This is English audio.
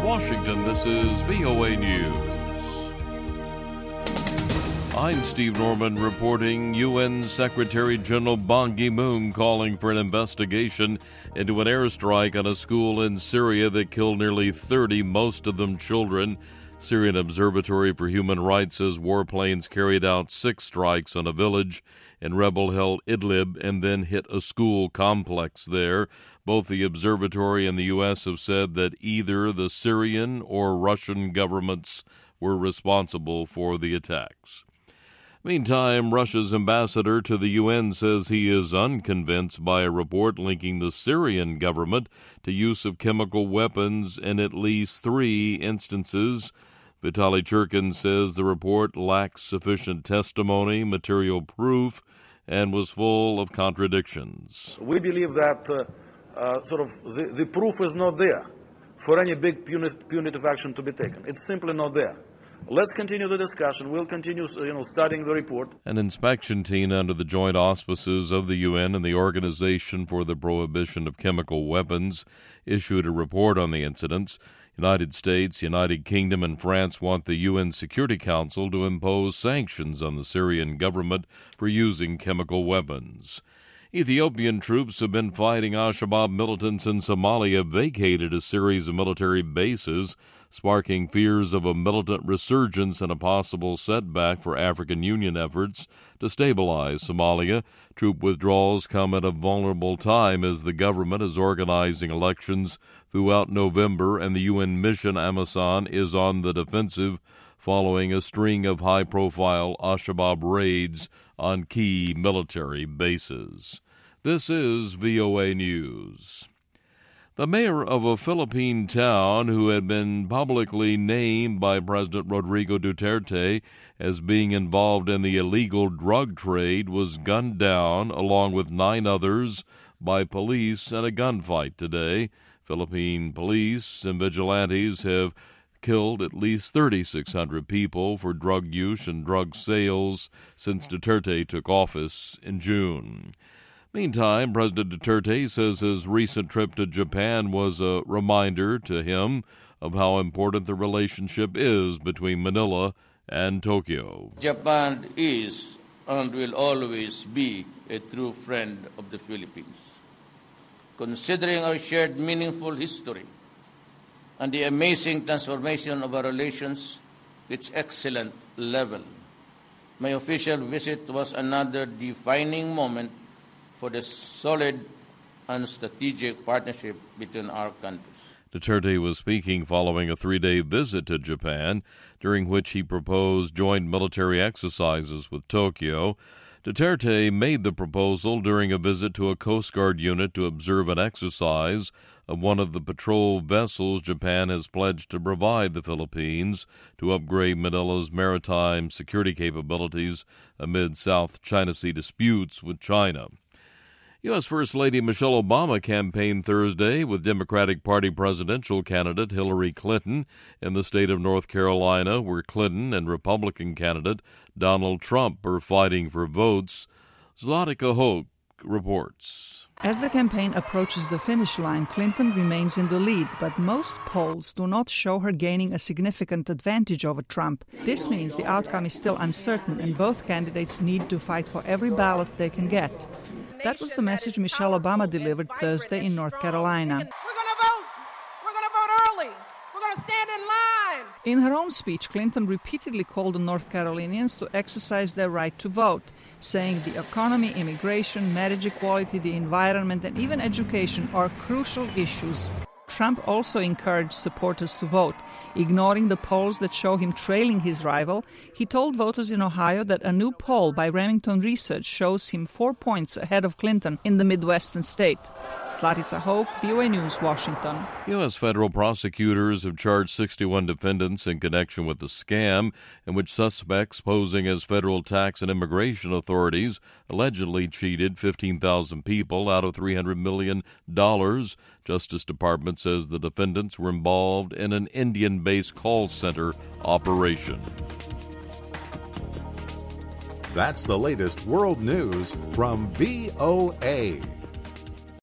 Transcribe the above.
Washington, this is VOA News. I'm Steve Norman reporting. UN Secretary General Ban Ki-moon calling for an investigation into an airstrike on a school in Syria that killed nearly 30, most of them children. Syrian Observatory for Human Rights says warplanes carried out 6 strikes on a village in rebel-held Idlib and then hit a school complex there. Both the observatory and the U.S. have said that either the Syrian or Russian governments were responsible for the attacks. Meantime, Russia's ambassador to the UN says he is unconvinced by a report linking the Syrian government to use of chemical weapons in at least 3 instances. Vitaly Churkin says the report lacks sufficient testimony, material proof, and was full of contradictions. We believe that the proof is not there for any big punitive action to be taken. It's simply not there. Let's continue the discussion. We'll continue, studying the report. An inspection team under the joint auspices of the UN and the Organization for the Prohibition of Chemical Weapons issued a report on the incidents. United States, United Kingdom, and France want the UN Security Council to impose sanctions on the Syrian government for using chemical weapons. Ethiopian troops have been fighting Al-Shabaab militants in Somalia, vacated a series of military bases, sparking fears of a militant resurgence and a possible setback for African Union efforts to stabilize Somalia. Troop withdrawals come at a vulnerable time as the government is organizing elections throughout November and the UN mission AMISOM is on the defensive following a string of high-profile Al-Shabaab raids on key military bases. This is VOA News. The mayor of a Philippine town who had been publicly named by President Rodrigo Duterte as being involved in the illegal drug trade was gunned down along with 9 others by police in a gunfight today. Philippine police and vigilantes have killed at least 3,600 people for drug use and drug sales since Duterte took office in June. Meantime, President Duterte says his recent trip to Japan was a reminder to him of how important the relationship is between Manila and Tokyo. Japan is and will always be a true friend of the Philippines. Considering our shared meaningful history and the amazing transformation of our relations to its excellent level, my official visit was another defining moment for the solid and strategic partnership between our countries. Duterte was speaking following a 3-day visit to Japan, during which he proposed joint military exercises with Tokyo. Duterte made the proposal during a visit to a Coast Guard unit to observe an exercise of one of the patrol vessels Japan has pledged to provide the Philippines to upgrade Manila's maritime security capabilities amid South China Sea disputes with China. U.S. First Lady Michelle Obama campaigned Thursday with Democratic Party presidential candidate Hillary Clinton in the state of North Carolina, where Clinton and Republican candidate Donald Trump are fighting for votes. Zlatica Hoke reports. As the campaign approaches the finish line, Clinton remains in the lead, but most polls do not show her gaining a significant advantage over Trump. This means the outcome is still uncertain, and both candidates need to fight for every ballot they can get. That was the message Michelle Obama delivered Thursday in North Carolina. We're going to vote. We're going to vote early. We're going to stand in line. In her own speech, Clinton repeatedly called on North Carolinians to exercise their right to vote, saying the economy, immigration, marriage equality, the environment, and even education are crucial issues. Trump also encouraged supporters to vote. Ignoring the polls that show him trailing his rival, he told voters in Ohio that a new poll by Remington Research shows him 4 points ahead of Clinton in the Midwestern state. Zlatica Hoke, VOA News, Washington. U.S. federal prosecutors have charged 61 defendants in connection with the scam in which suspects posing as federal tax and immigration authorities allegedly cheated 15,000 people out of $300 million. Justice Department says the defendants were involved in an Indian-based call center operation. That's the latest world news from VOA.